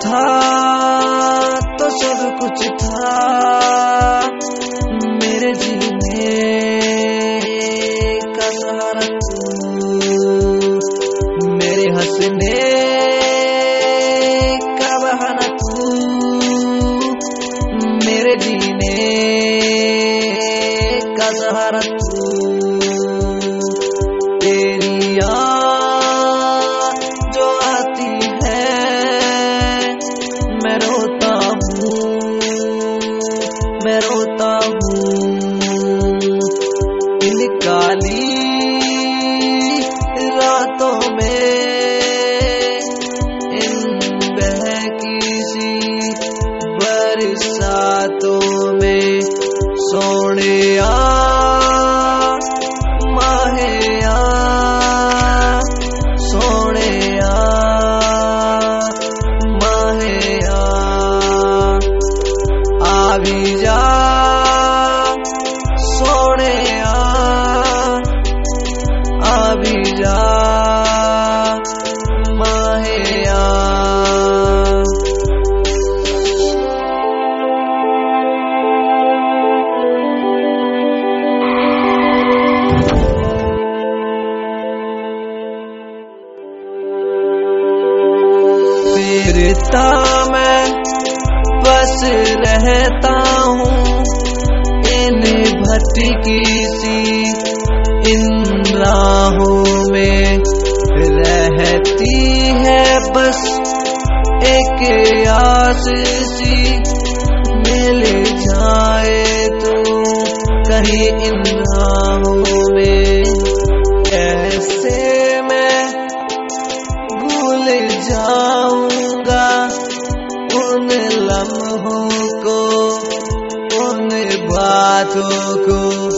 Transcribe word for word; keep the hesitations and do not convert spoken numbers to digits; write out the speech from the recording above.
था तो सब कुछ था मेरे जीने का सहारा तू, मेरे हंसने का बहाना तू, मेरे जीने का सहारा तू। तेरी याद जो आती है मैं रोता हूँ, मैं रोता हूँ। इन काली रातों में, इन बहकी सी बरसातों में सोनिया माहिया, सोनिया माहिया, आ भी जा सोनिया, आ भी जा माहिया। फिरता मैं बस रहता हूँ इन भटकी सी इन राहों में, रहती है बस एक आस सी मिल जाए तो कहीं इन राहों में। कैसे मैं भूल जाऊंगा उन लम्हों को, उन बातों को